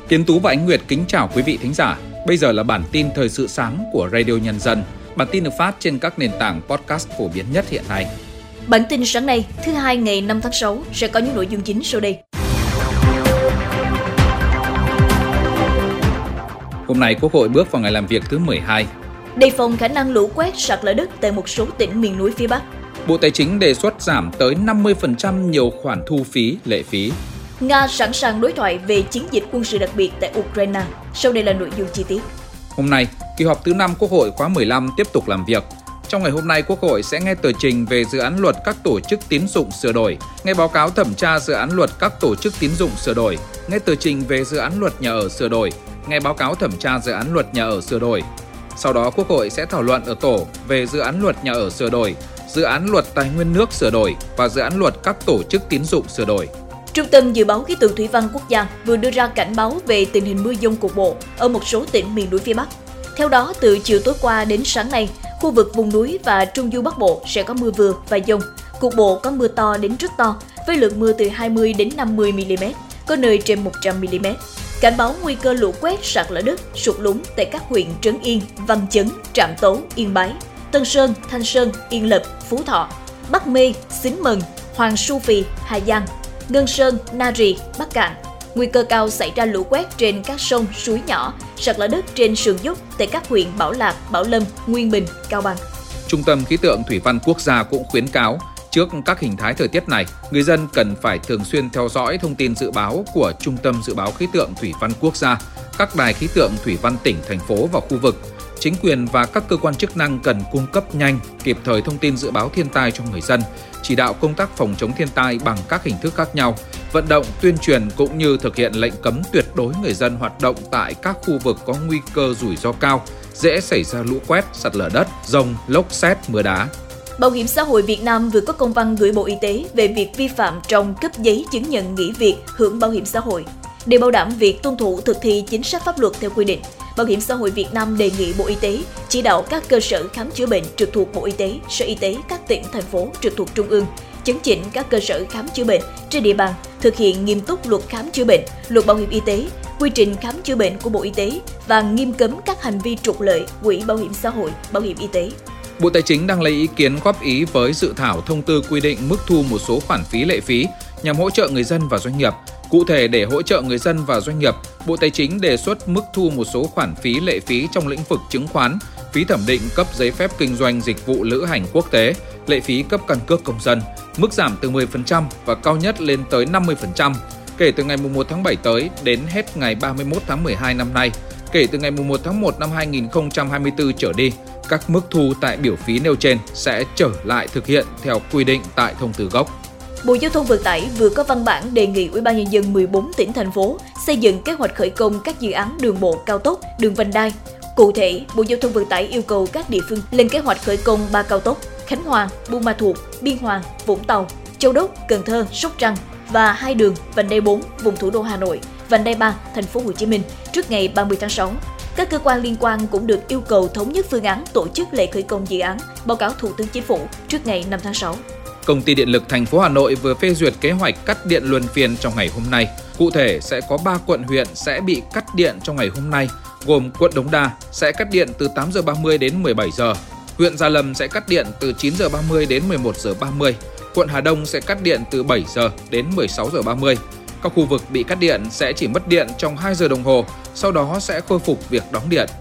Tiến Tú và Ánh Nguyệt kính chào quý vị thính giả. Bây giờ là bản tin thời sự sáng của Radio Nhân dân. Bản tin được phát trên các nền tảng podcast phổ biến nhất hiện nay. Bản tin sáng nay, thứ Hai ngày 5 tháng 6 sẽ có những nội dung chính sau đây. Hôm nay Quốc hội bước vào ngày làm việc thứ 12. Đề phòng khả năng lũ quét, sạt lở đất tại một số tỉnh miền núi phía Bắc. Bộ Tài chính đề xuất giảm tới 50% nhiều khoản thu phí, lệ phí. Nga sẵn sàng đối thoại về chiến dịch quân sự đặc biệt tại Ukraine. Sau đây là nội dung chi tiết. Hôm nay, kỳ họp thứ 5 Quốc hội khóa 15 tiếp tục làm việc. Trong ngày hôm nay, Quốc hội sẽ nghe tờ trình về dự án luật các tổ chức tín dụng sửa đổi, nghe báo cáo thẩm tra dự án luật các tổ chức tín dụng sửa đổi, nghe tờ trình về dự án luật nhà ở sửa đổi, nghe báo cáo thẩm tra dự án luật nhà ở sửa đổi. Sau đó, Quốc hội sẽ thảo luận ở tổ về dự án luật nhà ở sửa đổi, dự án luật tài nguyên nước sửa đổi và dự án luật các tổ chức tín dụng sửa đổi. Trung tâm Dự báo Khí tượng Thủy văn Quốc gia vừa đưa ra cảnh báo về tình hình mưa dông cục bộ ở một số tỉnh miền núi phía Bắc. Theo đó, từ chiều tối qua đến sáng nay, khu vực vùng núi và Trung du Bắc Bộ sẽ có mưa vừa và dông. Cục bộ có mưa to đến rất to, với lượng mưa từ 20 đến 50 mm, có nơi trên 100 mm. Cảnh báo nguy cơ lũ quét, sạt lở đất, sụt lún tại các huyện Trấn Yên, Văn Chấn, Trạm Tấu, Yên Bái, Tân Sơn, Thanh Sơn, Yên Lập, Phú Thọ, Bắc Mê, Xín Mần, Hoàng Su Phì, Hà Giang, Ngân Sơn, Na Rì, Bắc Kạn. Nguy cơ cao xảy ra lũ quét trên các sông, suối nhỏ, sạt lở đất trên sườn dốc tại các huyện Bảo Lạc, Bảo Lâm, Nguyên Bình, Cao Bằng. Trung tâm Khí tượng Thủy văn Quốc gia cũng khuyến cáo, trước các hình thái thời tiết này, người dân cần phải thường xuyên theo dõi thông tin dự báo của Trung tâm Dự báo Khí tượng Thủy văn Quốc gia, các đài khí tượng thủy văn tỉnh, thành phố và khu vực. Chính quyền và các cơ quan chức năng cần cung cấp nhanh, kịp thời thông tin dự báo thiên tai cho người dân, chỉ đạo công tác phòng chống thiên tai bằng các hình thức khác nhau, vận động, tuyên truyền cũng như thực hiện lệnh cấm tuyệt đối người dân hoạt động tại các khu vực có nguy cơ rủi ro cao, dễ xảy ra lũ quét, sạt lở đất, dông, lốc sét, mưa đá. Bảo hiểm xã hội Việt Nam vừa có công văn gửi Bộ Y tế về việc vi phạm trong cấp giấy chứng nhận nghỉ việc hưởng bảo hiểm xã hội. Để bảo đảm việc tuân thủ thực thi chính sách pháp luật theo quy định, Bảo hiểm xã hội Việt Nam đề nghị Bộ Y tế chỉ đạo các cơ sở khám chữa bệnh trực thuộc Bộ Y tế, Sở Y tế các tỉnh, thành phố trực thuộc Trung ương chấn chỉnh các cơ sở khám chữa bệnh trên địa bàn, thực hiện nghiêm túc luật khám chữa bệnh, luật bảo hiểm y tế, quy trình khám chữa bệnh của Bộ Y tế và nghiêm cấm các hành vi trục lợi quỹ bảo hiểm xã hội, bảo hiểm y tế. Bộ Tài chính đang lấy ý kiến góp ý với dự thảo thông tư quy định mức thu một số khoản phí lệ phí nhằm hỗ trợ người dân và doanh nghiệp. Cụ thể, để hỗ trợ người dân và doanh nghiệp, Bộ Tài chính đề xuất mức thu một số khoản phí lệ phí trong lĩnh vực chứng khoán, phí thẩm định cấp giấy phép kinh doanh dịch vụ lữ hành quốc tế, lệ phí cấp căn cước công dân, mức giảm từ 10% và cao nhất lên tới 50%, kể từ ngày 1 tháng 7 tới đến hết ngày 31 tháng 12 năm nay. Kể từ ngày 1 tháng 1 năm 2024 trở đi, các mức thu tại biểu phí nêu trên sẽ trở lại thực hiện theo quy định tại thông tư gốc. Bộ Giao thông Vận tải vừa có văn bản đề nghị Ủy ban Nhân dân 14 tỉnh, thành phố xây dựng kế hoạch khởi công các dự án đường bộ cao tốc, đường vành đai. Cụ thể, Bộ Giao thông Vận tải yêu cầu các địa phương lên kế hoạch khởi công 3 cao tốc Khánh Hòa, Buôn Ma Thuột, Biên Hòa, Vũng Tàu, Châu Đốc, Cần Thơ, Sóc Trăng và 2 đường vành đai 4 vùng thủ đô Hà Nội, vành đai 3 thành phố Hồ Chí Minh trước ngày 30 tháng 6. Các cơ quan liên quan cũng được yêu cầu thống nhất phương án tổ chức lễ khởi công dự án, báo cáo Thủ tướng Chính phủ trước ngày 5 tháng 6. Công ty Điện lực thành phố Hà Nội vừa phê duyệt kế hoạch cắt điện luân phiên trong ngày hôm nay. Cụ thể, sẽ có 3 quận huyện sẽ bị cắt điện trong ngày hôm nay, gồm quận Đống Đa sẽ cắt điện từ 8 giờ 30 đến 17 giờ, huyện Gia Lâm sẽ cắt điện từ 9 giờ 30 đến 11 giờ 30, quận Hà Đông sẽ cắt điện từ 7 giờ đến 16 giờ 30. Các khu vực bị cắt điện sẽ chỉ mất điện trong 2 giờ đồng hồ, sau đó sẽ khôi phục việc đóng điện.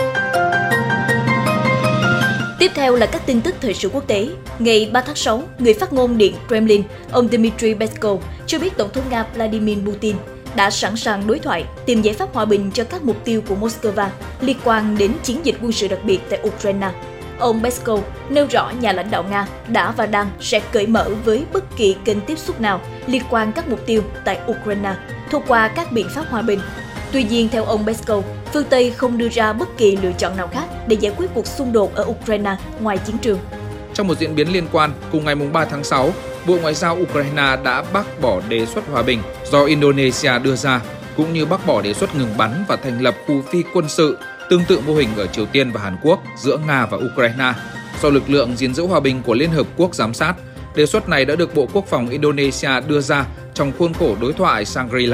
Tiếp theo là các tin tức thời sự quốc tế. Ngày 3 tháng 6, người phát ngôn Điện Kremlin, ông Dmitry Peskov cho biết Tổng thống Nga Vladimir Putin đã sẵn sàng đối thoại, tìm giải pháp hòa bình cho các mục tiêu của Moscow liên quan đến chiến dịch quân sự đặc biệt tại Ukraine. Ông Peskov nêu rõ nhà lãnh đạo Nga đã và đang sẽ cởi mở với bất kỳ kênh tiếp xúc nào liên quan các mục tiêu tại Ukraine thông qua các biện pháp hòa bình. Tuy nhiên, theo ông Peskov, phương Tây không đưa ra bất kỳ lựa chọn nào khác để giải quyết cuộc xung đột ở Ukraine ngoài chiến trường. Trong một diễn biến liên quan, cùng ngày 3 tháng 6, Bộ Ngoại giao Ukraine đã bác bỏ đề xuất hòa bình do Indonesia đưa ra, cũng như bác bỏ đề xuất ngừng bắn và thành lập khu phi quân sự tương tự mô hình ở Triều Tiên và Hàn Quốc giữa Nga và Ukraine. Do lực lượng gìn giữ hòa bình của Liên Hợp Quốc giám sát, đề xuất này đã được Bộ Quốc phòng Indonesia đưa ra trong khuôn khổ đối thoại Shangri-La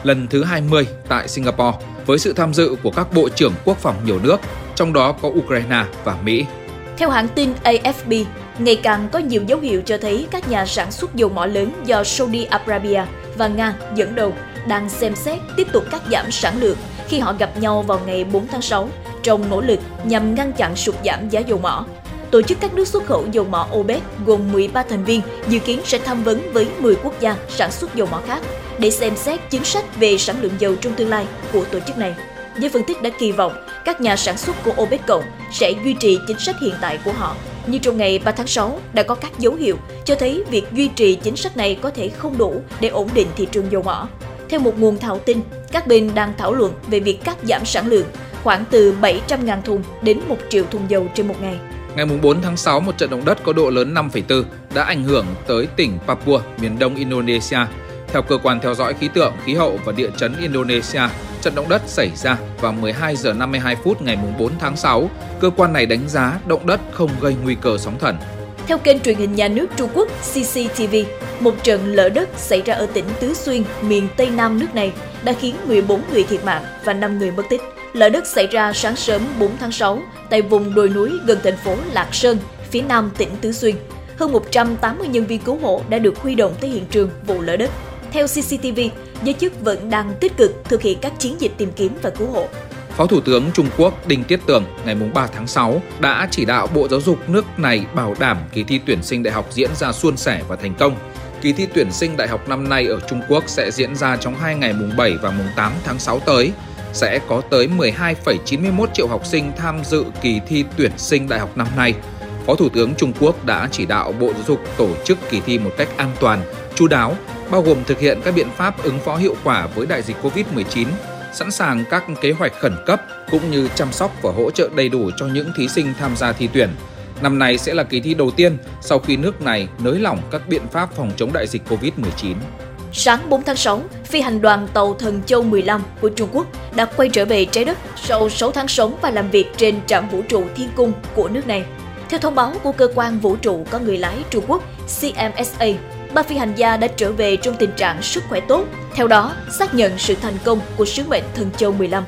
lần thứ 20 tại Singapore với sự tham dự của các bộ trưởng quốc phòng nhiều nước, trong đó có Ukraine và Mỹ. Theo hãng tin AFP, ngày càng có nhiều dấu hiệu cho thấy các nhà sản xuất dầu mỏ lớn do Saudi Arabia và Nga dẫn đầu đang xem xét tiếp tục cắt giảm sản lượng khi họ gặp nhau vào ngày 4 tháng 6 trong nỗ lực nhằm ngăn chặn sụt giảm giá dầu mỏ. Tổ chức các nước xuất khẩu dầu mỏ OPEC gồm 13 thành viên dự kiến sẽ tham vấn với 10 quốc gia sản xuất dầu mỏ khác để xem xét chính sách về sản lượng dầu trong tương lai của tổ chức này. Giới phân tích đã kỳ vọng các nhà sản xuất của OPEC cộng sẽ duy trì chính sách hiện tại của họ. Nhưng trong ngày 3 tháng 6 đã có các dấu hiệu cho thấy việc duy trì chính sách này có thể không đủ để ổn định thị trường dầu mỏ. Theo một nguồn thạo tin, các bên đang thảo luận về việc cắt giảm sản lượng khoảng từ 700.000 thùng đến 1 triệu thùng dầu trên một ngày. Ngày 4 tháng 6, một trận động đất có độ lớn 5,4 đã ảnh hưởng tới tỉnh Papua, miền đông Indonesia. Theo Cơ quan theo dõi khí tượng, khí hậu và địa chấn Indonesia, trận động đất xảy ra vào 12 giờ 52 phút ngày 4 tháng 6. Cơ quan này đánh giá động đất không gây nguy cơ sóng thần. Theo kênh truyền hình nhà nước Trung Quốc CCTV, một trận lở đất xảy ra ở tỉnh Tứ Xuyên, miền Tây Nam nước này đã khiến 14 người thiệt mạng và 5 người mất tích. Lở đất xảy ra sáng sớm 4 tháng 6 tại vùng đồi núi gần thành phố Lạc Sơn, phía nam tỉnh Tứ Xuyên. Hơn 180 nhân viên cứu hộ đã được huy động tới hiện trường vụ lở đất. Theo CCTV, giới chức vẫn đang tích cực thực hiện các chiến dịch tìm kiếm và cứu hộ. Phó Thủ tướng Trung Quốc Đinh Tiết Tường ngày 3 tháng 6 đã chỉ đạo Bộ Giáo dục nước này bảo đảm kỳ thi tuyển sinh đại học diễn ra suôn sẻ và thành công. Kỳ thi tuyển sinh đại học năm nay ở Trung Quốc sẽ diễn ra trong 2 ngày mùng 7 và mùng 8 tháng 6 tới. Sẽ có tới 12,91 triệu học sinh tham dự kỳ thi tuyển sinh đại học năm nay. Phó Thủ tướng Trung Quốc đã chỉ đạo Bộ Giáo dục tổ chức kỳ thi một cách an toàn, chu đáo, bao gồm thực hiện các biện pháp ứng phó hiệu quả với đại dịch Covid-19, sẵn sàng các kế hoạch khẩn cấp cũng như chăm sóc và hỗ trợ đầy đủ cho những thí sinh tham gia thi tuyển. Năm nay sẽ là kỳ thi đầu tiên sau khi nước này nới lỏng các biện pháp phòng chống đại dịch Covid-19. Sáng 4 tháng 6, phi hành đoàn tàu Thần Châu 15 của Trung Quốc đã quay trở về trái đất sau 6 tháng sống và làm việc trên trạm vũ trụ Thiên Cung của nước này. Theo thông báo của cơ quan vũ trụ có người lái Trung Quốc CMSA, 3 phi hành gia đã trở về trong tình trạng sức khỏe tốt, theo đó xác nhận sự thành công của sứ mệnh Thần Châu 15.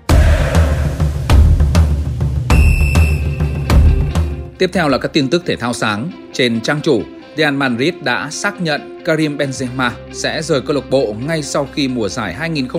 Tiếp theo là các tin tức thể thao sáng. Trên trang chủ, Real Madrid đã xác nhận Karim Benzema sẽ rời câu lạc bộ ngay sau khi mùa giải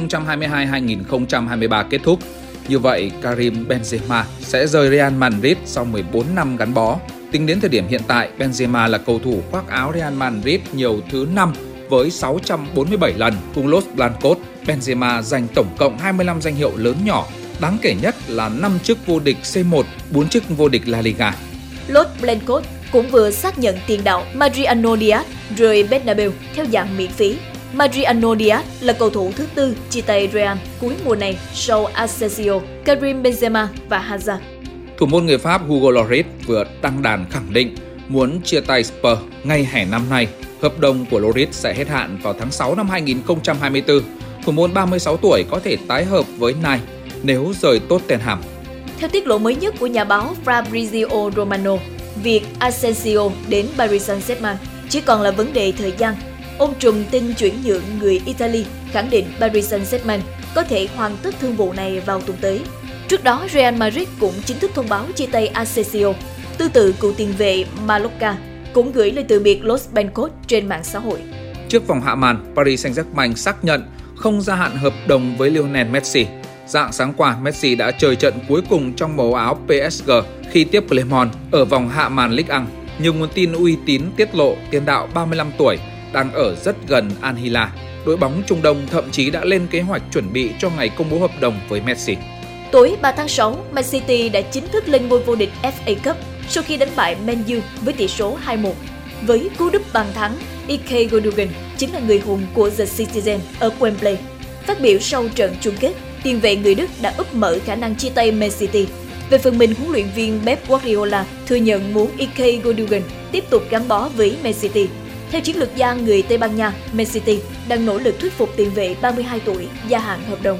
2022-2023 kết thúc. Như vậy, Karim Benzema sẽ rời Real Madrid sau 14 năm gắn bó. Tính đến thời điểm hiện tại, Benzema là cầu thủ khoác áo Real Madrid nhiều thứ 5 với 647 lần. Cùng Los Blancos, Benzema giành tổng cộng 25 danh hiệu lớn nhỏ, đáng kể nhất là 5 chức vô địch C1, 4 chức vô địch La Liga. Los Blancos cũng vừa xác nhận tiền đạo Mariano Diaz rời Bernabeu theo dạng miễn phí. Mariano Diaz là cầu thủ thứ 4 chia tay Real cuối mùa này sau Asensio, Karim Benzema và Hazard. Thủ môn người Pháp Hugo Lloris vừa đăng đàn khẳng định muốn chia tay Spurs ngay hè năm nay. Hợp đồng của Lloris sẽ hết hạn vào tháng 6 năm 2024. Thủ môn 36 tuổi có thể tái hợp với Nike nếu rời Tottenham. Theo tiết lộ mới nhất của nhà báo Fabrizio Romano, việc Asensio đến Paris Saint-Germain chỉ còn là vấn đề thời gian. Ông trùm tin chuyển nhượng người Italy khẳng định Paris Saint-Germain có thể hoàn tất thương vụ này vào tuần tới. Trước đó, Real Madrid cũng chính thức thông báo chia tay Asensio. Tương tự, cựu tiền vệ Mallorca cũng gửi lời từ biệt Los Blancos trên mạng xã hội. Trước vòng hạ màn, Paris Saint-Germain xác nhận không gia hạn hợp đồng với Lionel Messi. Rạng sáng qua, Messi đã chơi trận cuối cùng trong màu áo PSG khi tiếp Clermont ở vòng hạ màn Ligue 1. Nhiều nguồn tin uy tín tiết lộ tiền đạo 35 tuổi đang ở rất gần Al Hilal. Đội bóng Trung Đông thậm chí đã lên kế hoạch chuẩn bị cho ngày công bố hợp đồng với Messi. Tối 3 tháng 6, Man City đã chính thức lên ngôi vô địch FA Cup sau khi đánh bại Man U với tỷ số 2-1. Với cú đúp bàn thắng, Ike Gundogan chính là người hùng của The Citizen ở Wembley. Phát biểu sau trận chung kết, tiền vệ người Đức đã úp mở khả năng chia tay Man City. Về phần mình, huấn luyện viên Pep Guardiola thừa nhận muốn Ike Gundogan tiếp tục gắn bó với Man City. Theo chiến lược gia người Tây Ban Nha, Man City đang nỗ lực thuyết phục tiền vệ 32 tuổi gia hạn hợp đồng.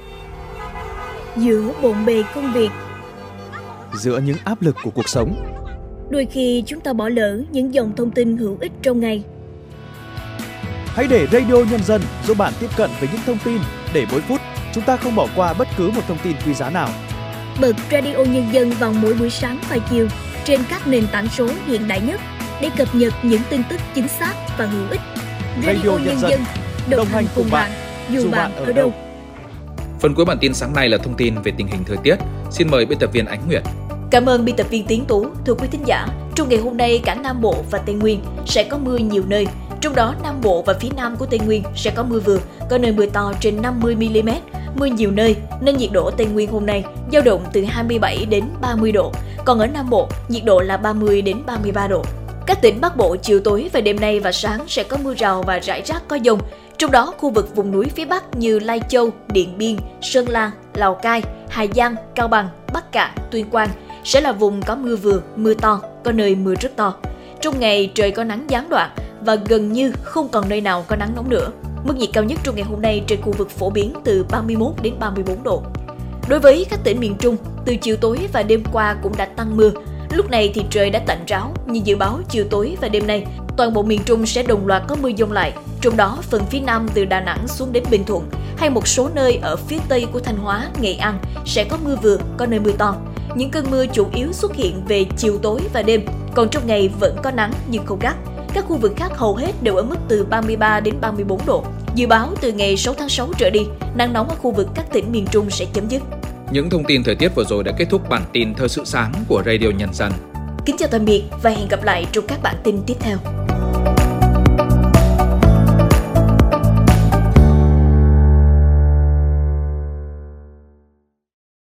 Giữa bộn bề công việc, giữa những áp lực của cuộc sống, đôi khi chúng ta bỏ lỡ những dòng thông tin hữu ích trong ngày. Hãy để Radio Nhân dân giúp bạn tiếp cận với những thông tin để mỗi phút chúng ta không bỏ qua bất cứ một thông tin quý giá nào. Bật Radio Nhân dân vào mỗi buổi sáng và chiều trên các nền tảng số hiện đại nhất để cập nhật những tin tức chính xác và hữu ích. Radio Nhân dân, đồng hành cùng bạn, dù bạn ở đâu. Phần cuối bản tin sáng nay là thông tin về tình hình thời tiết. Xin mời biên tập viên Ánh Nguyệt. Cảm ơn biên tập viên Tiến Tú. Thưa quý thính giả, trong ngày hôm nay cả Nam Bộ và Tây Nguyên sẽ có mưa nhiều nơi. Trong đó Nam Bộ và phía Nam của Tây Nguyên sẽ có mưa vừa, có nơi mưa to trên 50 mm, mưa nhiều nơi nên nhiệt độ Tây Nguyên hôm nay dao động từ 27 đến 30 độ. Còn ở Nam Bộ, nhiệt độ là 30 đến 33 độ. Các tỉnh Bắc Bộ chiều tối và đêm nay và sáng sẽ có mưa rào và rải rác có dông. Trong đó, khu vực vùng núi phía Bắc như Lai Châu, Điện Biên, Sơn La, Lào Cai, Hà Giang, Cao Bằng, Bắc Kạn, Tuyên Quang sẽ là vùng có mưa vừa, mưa to, có nơi mưa rất to. Trong ngày trời có nắng gián đoạn và gần như không còn nơi nào có nắng nóng nữa. Mức nhiệt cao nhất trong ngày hôm nay trên khu vực phổ biến từ 31 đến 34 độ. Đối với các tỉnh miền Trung, từ chiều tối và đêm qua cũng đã tăng mưa. Lúc này thì trời đã tạnh ráo, nhưng dự báo chiều tối và đêm nay, toàn bộ miền Trung sẽ đồng loạt có mưa dông lại. Trong đó, phần phía Nam từ Đà Nẵng xuống đến Bình Thuận hay một số nơi ở phía Tây của Thanh Hóa, Nghệ An sẽ có mưa vừa, có nơi mưa to. Những cơn mưa chủ yếu xuất hiện về chiều tối và đêm, còn trong ngày vẫn có nắng nhưng không gắt. Các khu vực khác hầu hết đều ở mức từ 33 đến 34 độ. Dự báo từ ngày 6 tháng 6 trở đi, nắng nóng ở khu vực các tỉnh miền Trung sẽ chấm dứt. Những thông tin thời tiết vừa rồi đã kết thúc bản tin Thời sự sáng của Radio Nhân dân. Kính chào tạm biệt và hẹn gặp lại trong các bản tin tiếp theo.